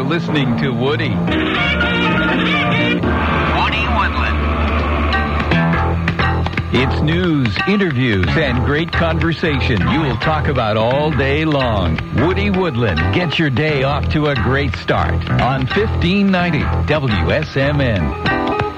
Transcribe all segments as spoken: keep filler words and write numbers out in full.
listening to Woody. Woody Woodland. It's news, interviews, and great conversation you will talk about all day long. Woody Woodland gets your day off to a great start on fifteen ninety W S M N.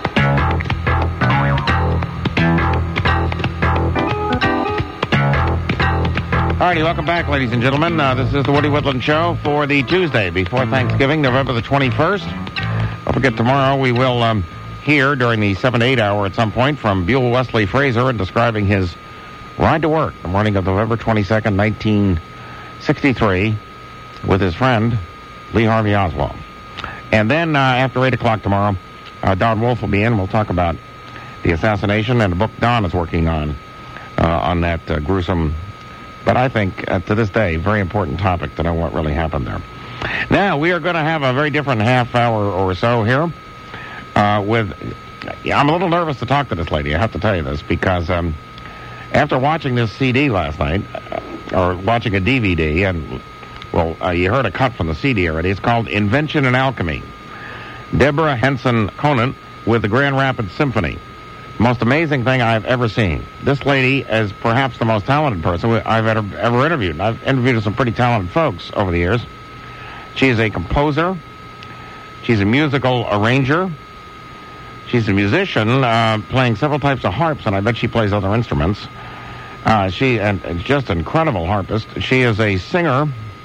Alrighty, welcome back, ladies and gentlemen. Uh, this is the Woody Woodland Show for the Tuesday before Thanksgiving, November the twenty-first. Don't forget, tomorrow we will um, hear during the seven to eight hour at some point from Buell Wesley Fraser and describing his ride to work the morning of November twenty-second, nineteen sixty-three, with his friend Lee Harvey Oswald. And then uh, after eight o'clock tomorrow, uh, Don Wolf will be in. We'll talk about the assassination and the book Don is working on, uh, on that uh, gruesome... But I think, uh, to this day, very important topic to know what really happened there. Now, we are going to have a very different half hour or so here uh, with... Yeah, I'm a little nervous to talk to this lady, I have to tell you this, because um, after watching this C D last night, uh, or watching a D V D, and, well, uh, you heard a cut from the C D already, it's called Invention and Alchemy. Deborah Henson Conant with the Grand Rapids Symphony. Most amazing thing I've ever seen. This lady is perhaps the most talented person I've ever, ever interviewed. I've interviewed some pretty talented folks over the years. She is a composer. She's a musical arranger. She's a musician, uh, playing several types of harps, and I bet she plays other instruments. Uh, she and, and just an incredible harpist. She is a singer,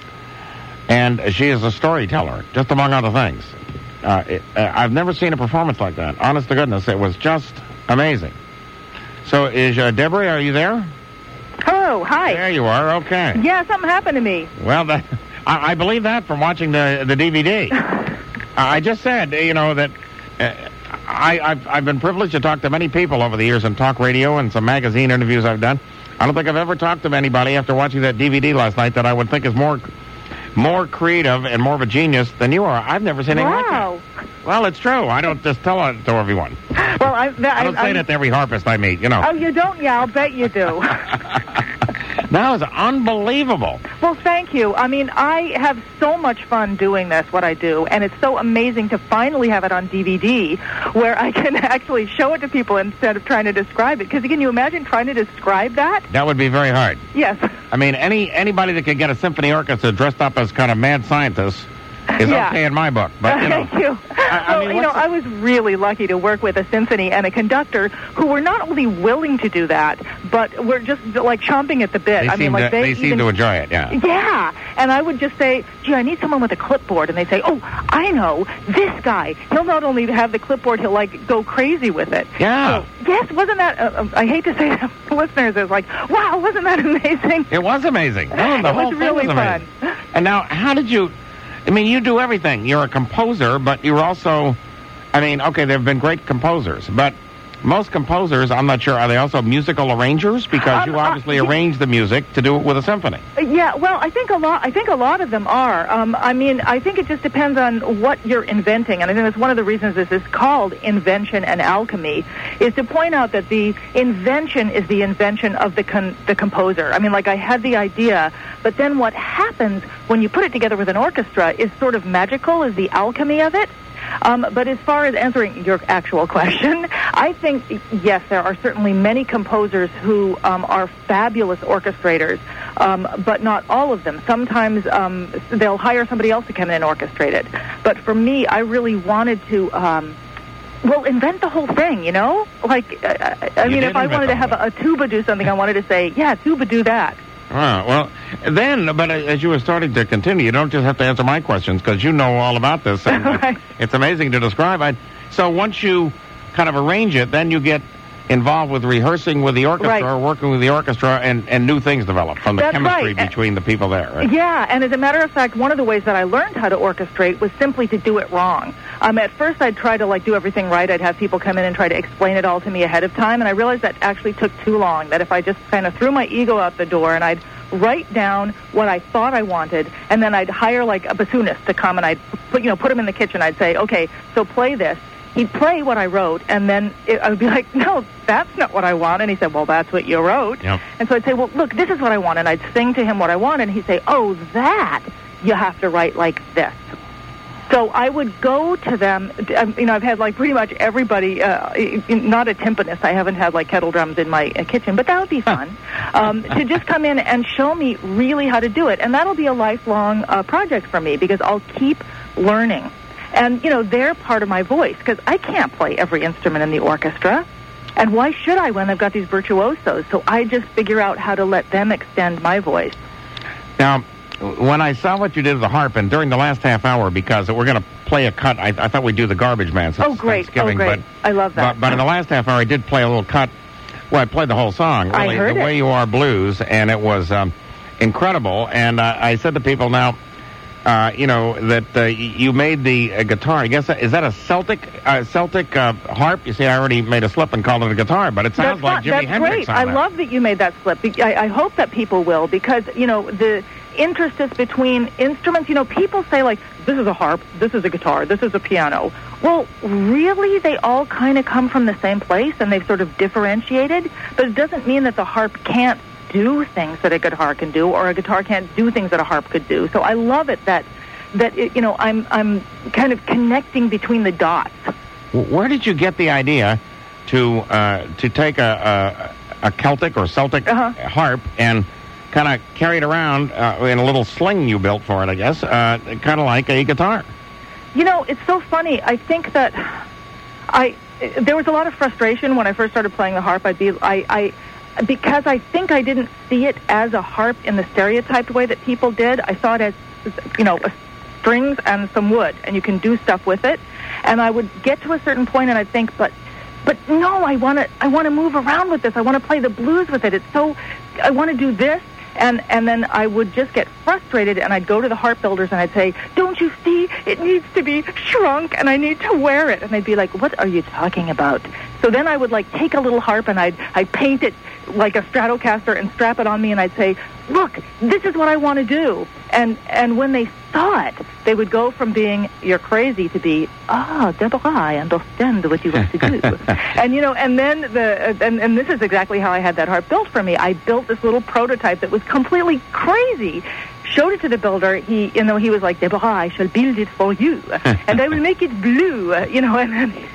and she is a storyteller, just among other things. Uh, it, uh, I've never seen a performance like that. Honest to goodness, it was just... amazing. So, is uh, Deborah, are you there? Hello, hi. There you are, okay. Yeah, something happened to me. Well, that, I, I believe that from watching the the D V D. uh, I just said, you know, that uh, I, I've, I've been privileged to talk to many people over the years in talk radio and some magazine interviews I've done. I don't think I've ever talked to anybody after watching that D V D last night that I would think is more more creative and more of a genius than you are. I've never seen anything wow. like that. Well, it's true. I don't just tell it to everyone. Well, I, I, I don't say I, that to every harpist I meet, you know. Oh, you don't? Yeah, I'll bet you do. That was unbelievable. Well, thank you. I mean, I have so much fun doing this, what I do, and it's so amazing to finally have it on D V D where I can actually show it to people instead of trying to describe it. Because can you imagine trying to describe that? That would be very hard. Yes. I mean, any anybody that could get a symphony orchestra dressed up as kind of mad scientists is yeah. okay in my book. But, you know, Thank you. I, I well, mean, you know, the... I was really lucky to work with a symphony and a conductor who were not only willing to do that, but were just like chomping at the bit. They I mean, seem like to, they, they even... seem to enjoy it. Yeah. Yeah, and I would just say, "Gee, I need someone with a clipboard," and they say, "Oh, I know this guy. He'll not only have the clipboard, he'll like go crazy with it." Yeah. So, yes, wasn't that? Uh, uh, I hate to say that to listeners, it's like, "Wow, wasn't that amazing?" It was amazing. No, the it whole was really thing was amazing. fun. And now, how did you? I mean, you do everything. You're a composer, but you're also, I mean, okay, there have been great composers, but most composers, I'm not sure, are they also musical arrangers? Because Um, you obviously uh, arrange the music to do it with a symphony. Yeah, well, I think a lot. I think a lot of them are. Um, I mean, I think it just depends on what you're inventing, and I think that's one of the reasons this is called Invention and Alchemy, is to point out that the invention is the invention of the con- the composer. I mean, like I had the idea, but then what happens when you put it together with an orchestra is sort of magical, is the alchemy of it. Um, but as far as answering your actual question, I think, yes, there are certainly many composers who um, are fabulous orchestrators, um, but not all of them. Sometimes um, they'll hire somebody else to come in and orchestrate it. But for me, I really wanted to... Um, Well, invent the whole thing, you know? Like, I, I mean, if I wanted to have a, a tuba do something, I wanted to say, yeah, tuba, do that. Ah, well, then, but as you were starting to continue, you don't just have to answer my questions, because you know all about this. And right. It's amazing to describe. I, so once you kind of arrange it, then you get involved with rehearsing with the orchestra, right. or working with the orchestra, and, and new things develop from the That's chemistry right. between the people there, right? Yeah, and as a matter of fact, one of the ways that I learned how to orchestrate was simply to do it wrong. Um, at first, I'd try to, like, do everything right. I'd have people come in and try to explain it all to me ahead of time, and I realized that actually took too long, that if I just kind of threw my ego out the door and I'd write down what I thought I wanted, and then I'd hire, like, a bassoonist to come, and I'd put, you know, put him in the kitchen. I'd say, okay, so play this. He'd play what I wrote, and then it, I would be like, no, that's not what I want. And he'd say, well, that's what you wrote. Yep. And so I'd say, well, look, this is what I want. And I'd sing to him what I want, and he'd say, oh, that you have to write like this. So I would go to them, you know, I've had like pretty much everybody, uh, not a timpanist, I haven't had like kettle drums in my uh, kitchen, but that would be fun, um, to just come in and show me really how to do it. And that'll be a lifelong uh, project for me because I'll keep learning. And, you know, they're part of my voice because I can't play every instrument in the orchestra. And why should I when I've got these virtuosos? So I just figure out how to let them extend my voice. Now, when I saw what you did with the harp, and during the last half hour, because we're going to play a cut, I, I thought we'd do the Garbage Man. Since oh, great. Thanksgiving, Oh, great. But, I love that. But, but in the last half hour, I did play a little cut. Well, I played the whole song. Really, I heard The it. Way You Are Blues, and it was um, incredible. And uh, I said to people now, uh, you know, that uh, you made the uh, guitar. I guess, that, is that a Celtic uh, Celtic uh, harp? You see, I already made a slip and called it a guitar, but it sounds that's like not, Jimi that's Hendrix great. on I that. love that you made that slip. I, I hope that people will because, you know, the interstice between instruments, you know, people say, like, this is a harp, this is a guitar, this is a piano. Well, really, they all kind of come from the same place, and they've sort of differentiated, but it doesn't mean that the harp can't do things that a guitar can do, or a guitar can't do things that a harp could do. So I love it that, that it, you know, I'm, I'm kind of connecting between the dots. Where did you get the idea to uh, to take a, a, a Celtic or Celtic Uh-huh. harp and kind of carry it around uh, in a little sling you built for it, I guess, uh, kind of like a guitar? You know, it's so funny. I think that I there was a lot of frustration when I first started playing the harp. I'd be I, I because I think I didn't see it as a harp in the stereotyped way that people did. I saw it as, you know, a strings and some wood, and you can do stuff with it. And I would get to a certain point, and I'd think, but but no, I want to I want to move around with this. I want to play the blues with it. It's so I want to do this. And and then I would just get frustrated, and I'd go to the harp builders, and I'd say, don't you see, it needs to be shrunk, and I need to wear it. And they'd be like, what are you talking about? So then I would, like, take a little harp, and I'd, I'd paint it like a Stratocaster and strap it on me, and I'd say, look, this is what I want to do. And and when they saw it, they would go from being, you're crazy, to be, ah, Deborah, I understand what you want to do. And, you know, and then the, uh, and, and this is exactly how I had that harp built for me. I built this little prototype that was completely crazy, showed it to the builder. He, you know, he was like, Deborah, I shall build it for you, and I will make it blue, uh, you know, and then...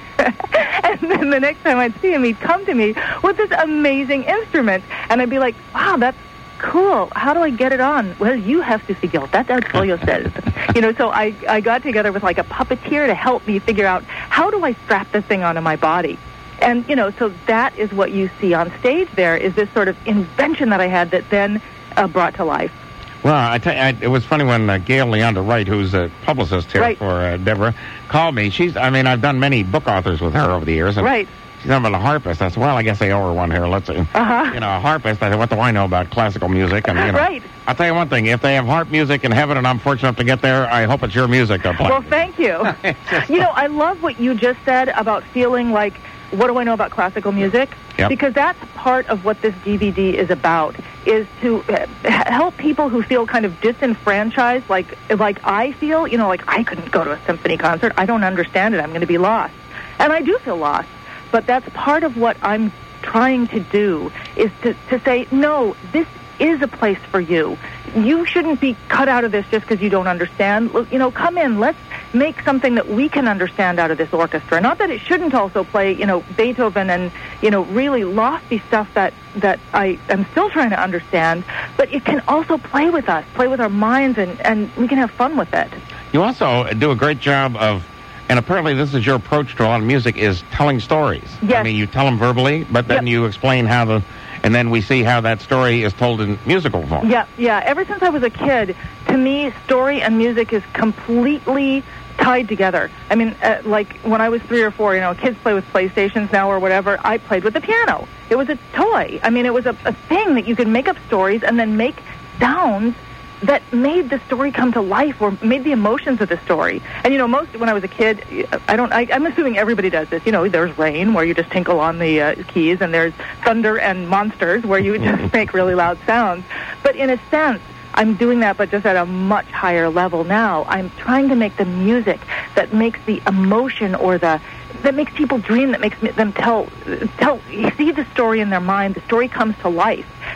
and then the next time I'd see him, he'd come to me with this amazing instrument, and I'd be like, wow, that's cool. How do I get it on? Well, you have to figure that out for yourself. You know, so I, I got together with like a puppeteer to help me figure out how do I strap this thing onto my body. And, you know, so that is what you see on stage there, is this sort of invention that I had that then uh, brought to life. Well, I tell you, I, it was funny when uh, Gail Leander Wright, who's a publicist here right. for uh, Deborah, called me. She's, I mean, I've done many book authors with her over the years. And right. She's talking about a harpist. I said, well, I guess they owe her one here. Let's see. Uh-huh. You know, a harpist. I said, what do I know about classical music? And, you know, right. I'll tell you one thing. If they have harp music in heaven and I'm fortunate enough to get there, I hope it's your music they're playing. Well, thank you. You know, I love what you just said about feeling like, what do I know about classical music? Yep. Because that's part of what this D V D is about, is to uh, help people who feel kind of disenfranchised, like like I feel, you know, like I couldn't go to a symphony concert. I don't understand it. I'm going to be lost. And I do feel lost. But that's part of what I'm trying to do, is to, to say, no, this is a place for you. You shouldn't be cut out of this just because you don't understand. Look, you know, come in. Let's make something that we can understand out of this orchestra. Not that it shouldn't also play, you know, Beethoven and, you know, really lofty stuff that, that I am still trying to understand, but it can also play with us, play with our minds, and, and we can have fun with it. You also do a great job of, and apparently this is your approach to a lot of music, is telling stories. Yes. I mean, you tell them verbally, but then Yep. you explain how the, and then we see how that story is told in musical form. Yeah, yeah. Ever since I was a kid, to me, story and music is completely tied together. I mean, uh, like when I was three or four, you know, kids play with PlayStations now or whatever. I played with the piano. It was a toy. I mean, it was a, a thing that you could make up stories and then make sounds that made the story come to life, or made the emotions of the story. And, you know, most, when I was a kid, I don't, I, I'm assuming everybody does this. You know, there's rain, where you just tinkle on the uh, keys, and there's thunder and monsters, where you just make really loud sounds. But in a sense, I'm doing that, but just at a much higher level now. I'm trying to make the music that makes the emotion, or the, that makes people dream, that makes them tell, tell, see the story in their mind. The story comes to life.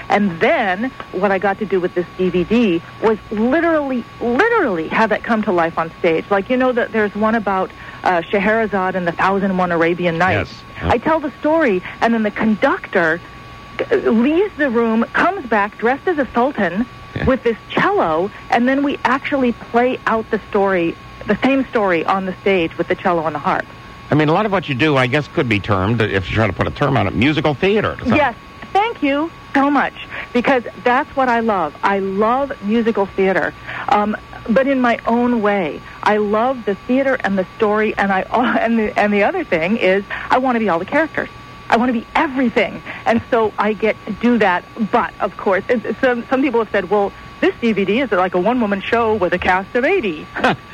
And then what I got to do with this D V D was literally, literally have it come to life on stage. Like, you know, that there's one about uh, Scheherazade and the Thousand and One Arabian Nights. Yes. I tell the story, and then the conductor leaves the room, comes back dressed as a sultan Yeah. with this cello, and then we actually play out the story, the same story on the stage with the cello and the harp. I mean, a lot of what you do, I guess, could be termed, if you try to put a term on it, musical theater. So- Yes, thank you so much, because that's what I love. I love musical theater, um, but in my own way. I love the theater and the story, and I and the, and the other thing is I want to be all the characters. I want to be everything, and so I get to do that. But of course, it, some some people have said, "Well, this D V D is like a one-woman show with a cast of eighty."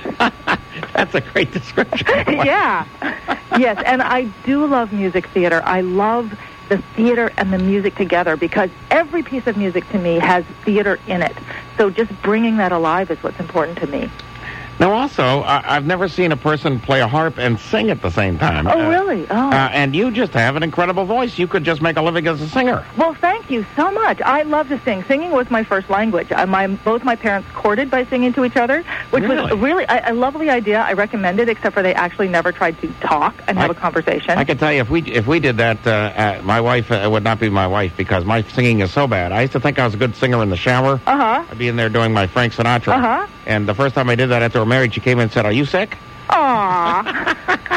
That's a great description. Yeah, yes, and I do love music theater. I love the theater and the music together because every piece of music to me has theater in it. So just bringing that alive is what's important to me. Now, also, I- I've never seen a person play a harp and sing at the same time. Oh, Uh, really? Oh. Uh, and you just have an incredible voice. You could just make a living as a singer. Well, thank you so much. I love to sing. Singing was my first language. Uh, my both my parents courted by singing to each other, which Really? was really a, a lovely idea. I recommend it, except for they actually never tried to talk and have I- a conversation. I can tell you, if we if we did that, uh, uh, my wife uh, would not be my wife because my singing is so bad. I used to think I was a good singer in the shower. Uh-huh. I'd be in there doing my Frank Sinatra. Uh-huh. And the first time I did that after we were married, she came in and said, "Are you sick?" Aw.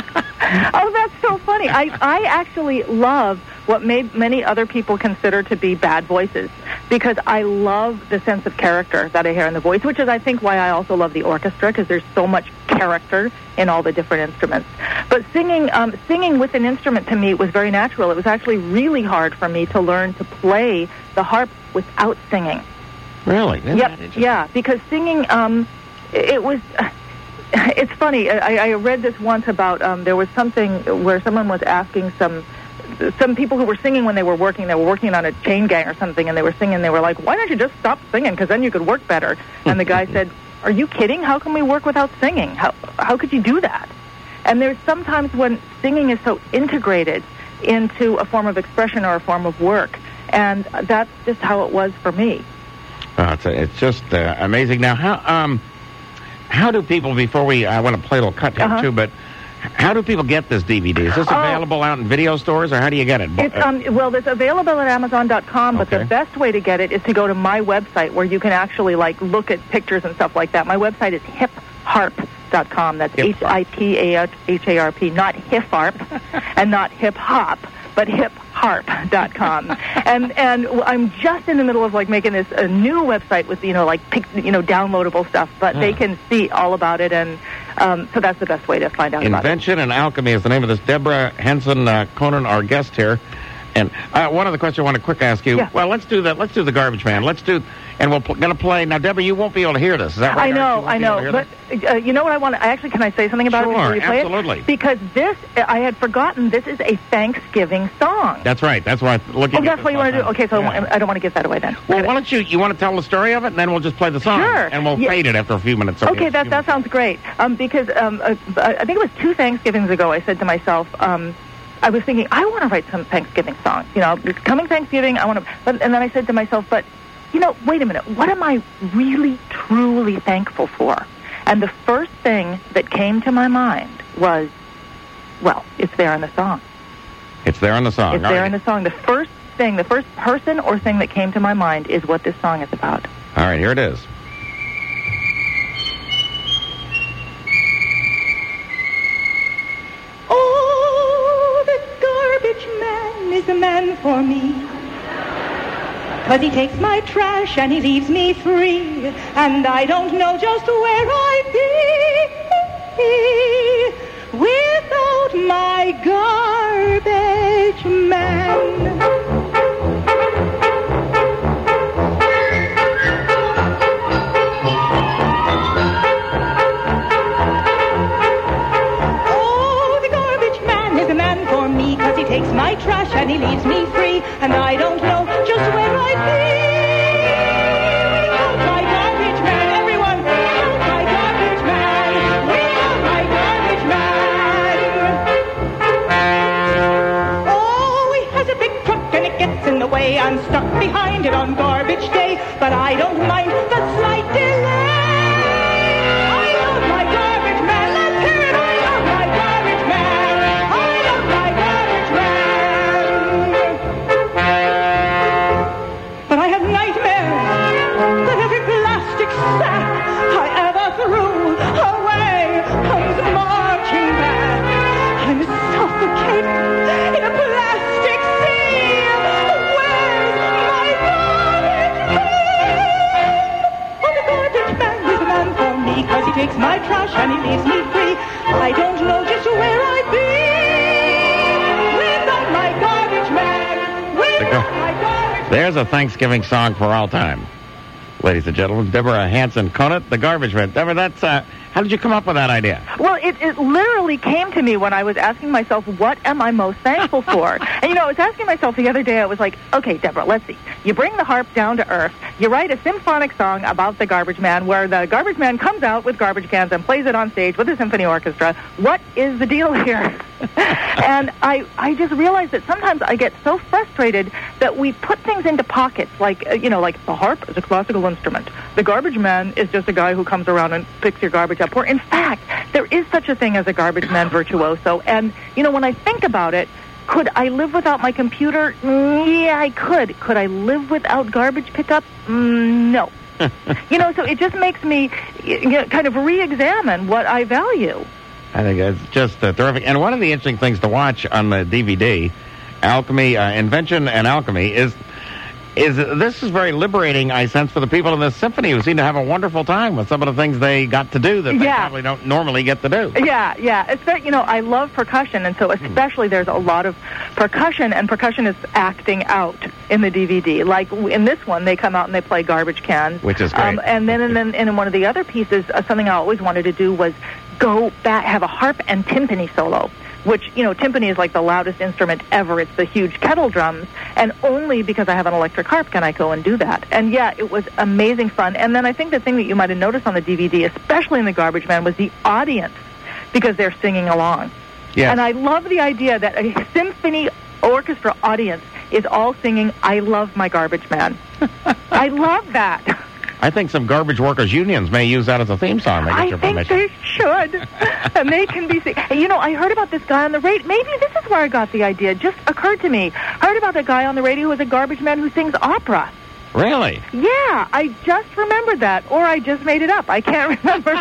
Oh, that's so funny. I, I actually love what may, many other people consider to be bad voices because I love the sense of character that I hear in the voice, which is, I think, why I also love the orchestra because there's so much character in all the different instruments. But singing, um, singing with an instrument to me was very natural. It was actually really hard for me to learn to play the harp without singing. Really? Isn't that Yep, interesting? yeah, because singing, um, it was, it's funny, I, I read this once about, um, there was something where someone was asking some, some people who were singing when they were working, they were working on a chain gang or something, and they were singing, they were like, why don't you just stop singing, because then you could work better. And the guy said, are you kidding? How can we work without singing? How, how could you do that? And there's sometimes when singing is so integrated into a form of expression or a form of work, and that's just how it was for me. Uh, it's, it's just uh, amazing. Now, how um, how do people, before we, I want to play a little cut here Uh-huh. too, but how do people get this D V D? Is this Oh. available out in video stores, or how do you get it? It's, um, well, it's available at Amazon dot com, but Okay. the best way to get it is to go to my website where you can actually, like, look at pictures and stuff like that. My website is hip harp dot com. That's Hip H I P A H A R P, not hip-harp and not hip-hop, but hip harp dot com. and and I'm just in the middle of, like, making this a new website with, you know, like, pic, you know, downloadable stuff, but they Yeah. can see all about it, and um, so that's the best way to find out about it. Invention and Alchemy is the name of this. Deborah Henson uh, Conan, our guest here. And uh, one other question I want to quick ask you. Yeah. Well, let's do that. Let's do the Garbage Man. Let's do, and we're pl- going to play. Now, Deborah, you won't be able to hear this. Is that right? I You know, won't I be able to know. hear But this? uh, you know what I want to... Actually, can I say something about it Sure, before you play absolutely. it? Because this, I had forgotten, this is a Thanksgiving song. That's right. That's why I'm looking Oh, at that's this what you want to do? last Okay, so time. Yeah. I don't want to give that away then. Well, why don't you, you want to tell the story of it, and then we'll just play the song. Sure. And we'll Yeah. fade it after a few minutes. Okay, that, that sounds great. Um, because um, uh, I think it was two Thanksgivings ago, I said to myself, um, I was thinking, I want to write some Thanksgiving songs. You know, it's coming Thanksgiving, I want to... But, and then I said to myself, but, you know, wait a minute, what am I really, truly thankful for? And the first thing that came to my mind was, well, it's there in the song. It's there in the song. It's All there right. in the song. The first thing, the first person or thing that came to my mind is what this song is about. All right, here it is. Oh, the garbage man is a man for me. 'Cause he takes my trash and he leaves me free. And I don't know just where I'd be without my garbage man. Oh, the garbage man is a man for me, 'cause he takes my trash and he leaves me free, and I don't know just where I'd be without my garbage man. Everyone, without my garbage man, without my garbage man. Oh, he has a big truck and it gets in the way. I'm stuck behind it on takes my trash and he leaves me free. I don't know just where I'd be without my garbage man. Without my garbage man. There's a Thanksgiving song for all time. Ladies and gentlemen, Deborah Hanson-Conant, the garbage man. Deborah, that's, uh, how did you come up with that idea? Well, it, it literally came to me when I was asking myself, what am I most thankful for? And, you know, I was asking myself the other day, I was like, okay, Deborah, let's see. You bring the harp down to earth. You write a symphonic song about the garbage man where the garbage man comes out with garbage cans and plays it on stage with a symphony orchestra. What is the deal here? And I, I just realized that sometimes I get so frustrated that we put things into pockets, like, uh, you know, like the harp is a classical instrument. The garbage man is just a guy who comes around and picks your garbage up. Or, in fact, there is such a thing as a garbage man virtuoso. And, you know, when I think about it, could I live without my computer? Mm, yeah, I could. Could I live without garbage pickup? Mm, no. You know, so it just makes me you know, kind of re-examine what I value. I think it's just uh, terrific. And one of the interesting things to watch on the D V D, Alchemy, uh, Invention and Alchemy, is is this is very liberating, I sense, for the people in this symphony who seem to have a wonderful time with some of the things they got to do that they yeah. probably don't normally get to do. Yeah, yeah. It's very, you know, I love percussion, and so especially there's a lot of percussion, and percussion is acting out in the D V D. Like in this one, they come out and they play garbage cans. Which is great. Um, and then and then in one of the other pieces, uh, something I always wanted to do was go back, have a harp and timpani solo. Which, you know, timpani is like the loudest instrument ever. It's the huge kettle drums. And only because I have an electric harp can I go and do that. And, yeah, it was amazing fun. And then I think the thing that you might have noticed on the D V D, especially in The Garbage Man, was the audience, because they're singing along. Yes. And I love the idea that a symphony orchestra audience is all singing, I love my garbage man. I love that. I think some garbage workers' unions may use that as a theme song. They get I your think permission. they should. And they can be sing- You know, I heard about this guy on the radio. Maybe this is where I got the idea. It just occurred to me. Heard about the guy on the radio who is a garbage man who sings opera. Really? Yeah, I just remembered that. Or I just made it up. I can't remember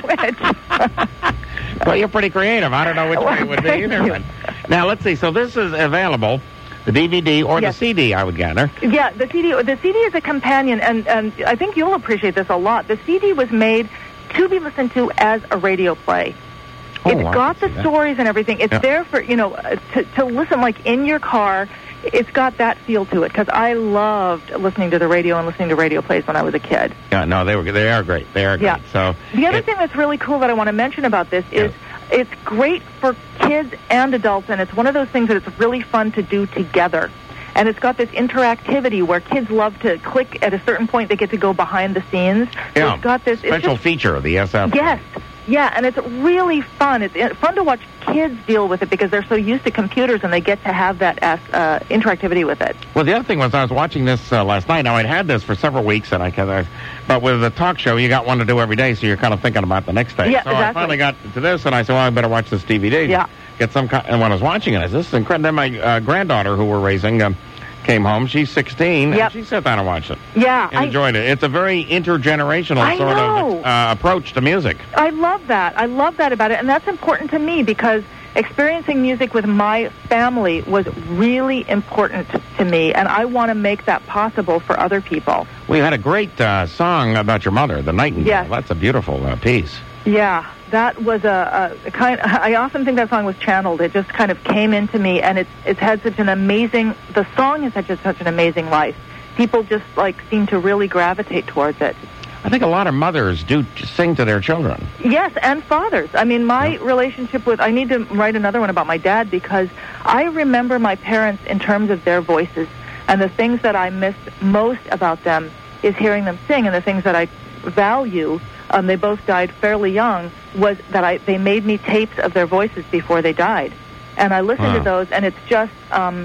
which. Well, you're pretty creative. I don't know which Well, way it would be thank either. you. But now, let's see. So this is available, the D V D or Yes. the C D, I would gather. Yeah, the C D the C D is a companion, and, and I think you'll appreciate this a lot. The C D was made to be listened to as a radio play. Oh, It's I got can the see that. stories and everything. It's Yeah. there for, you know, uh, to, to listen like in your car. It's got that feel to it, because I loved listening to the radio and listening to radio plays when I was a kid. Yeah, no, they were they are great. They are great. Yeah. So The other it- thing that's really cool that I want to mention about this is it's great for kids and adults, and it's one of those things that it's really fun to do together. And it's got this interactivity where kids love to click at a certain point. They get to go behind the scenes. So yeah, it's got this it's special just, feature of the S F. Yes. Yeah, and it's really fun. It's uh, fun to watch kids deal with it because they're so used to computers and they get to have that uh, interactivity with it. Well, the other thing was I was watching this uh, last night. Now, I'd had this for several weeks, and I kind of, but with a talk show, you got one to do every day, so you're kind of thinking about the next day. Yeah, so I exactly. finally got to this, and I said, well, I better watch this D V D. Yeah. Get some kind, and when I was watching it, I said, this is incredible. Then my uh, granddaughter, who we're raising, um, came home. She's sixteen, Yep. and she sat down and watched it. Yeah, And enjoyed it. It's a very intergenerational I sort know. of uh, approach to music. I love that. I love that about it, and that's important to me because experiencing music with my family was really important to me, and I want to make that possible for other people. We had a great uh, song about your mother, The Nightingale. Yes. That's a beautiful uh, piece. Yeah, that was a, a kind. I often think that song was channeled. It just kind of came into me, and it's it's had such an amazing. The song has had just such an amazing life. People just like seem to really gravitate towards it. I think a lot of mothers do sing to their children. Yes, and fathers. I mean, my relationship with, I need to write another one about my dad because I remember my parents in terms of their voices, and the things that I miss most about them is hearing them sing, and the things that I value, um, they both died fairly young, was that I they made me tapes of their voices before they died. And I listened Wow. to those, and it's just, um,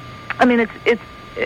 I mean, it's it's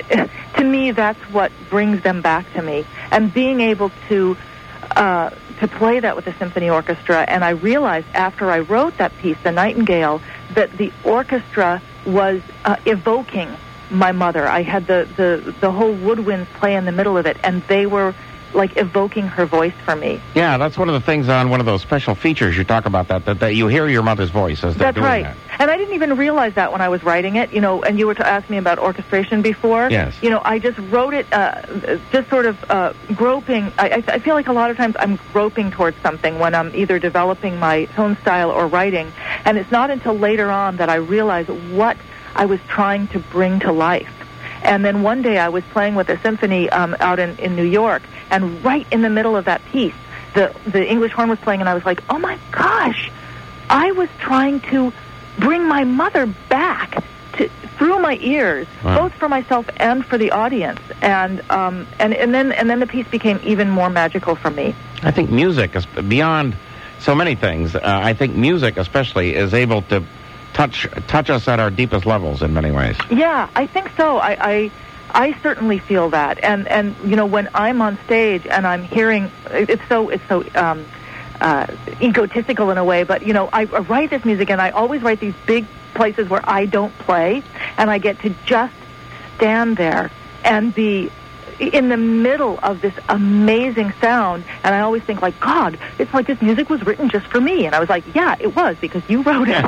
to me, that's what brings them back to me. And being able to uh, to play that with the symphony orchestra, and I realized after I wrote that piece, The Nightingale, that the orchestra was uh, evoking my mother. I had the, the, the whole woodwinds play in the middle of it, and they were like evoking her voice for me. Yeah, that's one of the things on one of those special features you talk about, that that, that you hear your mother's voice as they're That's doing right. that. And I didn't even realize that when I was writing it, you know, and you were to ask me about orchestration before. Yes. You know, I just wrote it uh, just sort of uh, groping. I, I feel like a lot of times I'm groping towards something when I'm either developing my tone style or writing. And it's not until later on that I realize what I was trying to bring to life. And then one day I was playing with a symphony um, out in, in New York, and right in the middle of that piece, the, the English horn was playing, and I was like, oh my gosh, I was trying to bring my mother back to, through my ears, wow. both for myself and for the audience. And, um, and, and, then, and then the piece became even more magical for me. I think music is beyond so many things. Uh, I think music especially is able to touch touch us at our deepest levels in many ways. Yeah, I think so. I, I I certainly feel that. And and you know, when I'm on stage and I'm hearing, it's so it's so um, uh, egotistical in a way. But you know, I, I write this music, and I always write these big places where I don't play, and I get to just stand there and be in the middle of this amazing sound. And I always think, like, God, it's like this music was written just for me. And I was like, yeah, it was, because you wrote it.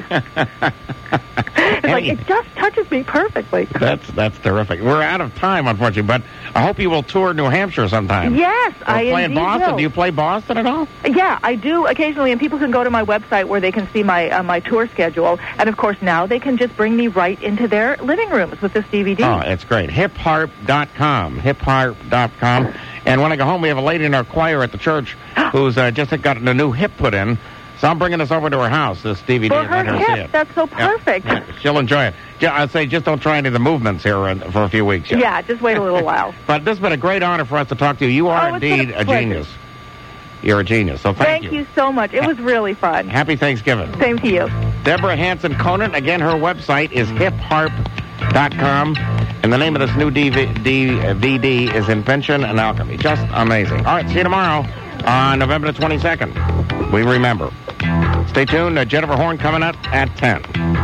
It's like, it just touches me perfectly. That's that's terrific. We're out of time, unfortunately, but I hope you will tour New Hampshire sometime. Yes, or I play in indeed Boston. will. Do you play Boston at all? Yeah, I do occasionally, and people can go to my website where they can see my uh, my tour schedule. And of course, now they can just bring me right into their living rooms with this D V D. Oh, it's great. hip harp dot com. hip harp dot com. And when I go home, we have a lady in our choir at the church who's uh, just gotten a new hip put in. So I'm bringing this over to her house, this D V D. For and let her her see hip, it. that's so perfect. Yeah, yeah, she'll enjoy it. Ju- I'd say just don't try any of the movements here uh, for a few weeks. Yeah. Yeah, just wait a little while. But this has been a great honor for us to talk to you. You are Oh, it's been indeed a a pleasure. genius. You're a genius. So thank, Thank you so much. It was really fun. Happy Thanksgiving. Same to you. Deborah Hanson Conant. Again, her website is hip harp dot com. And the name of this new D V D is Invention and Alchemy. Just amazing. All right, see you tomorrow on November the twenty-second. We remember. Stay tuned. Uh, Jennifer Horn coming up at ten.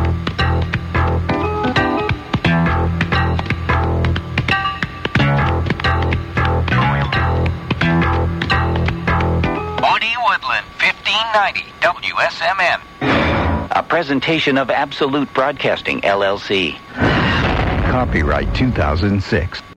Woody Woodland, fifteen ninety W S M N. A presentation of Absolute Broadcasting, L L C. Copyright two thousand six.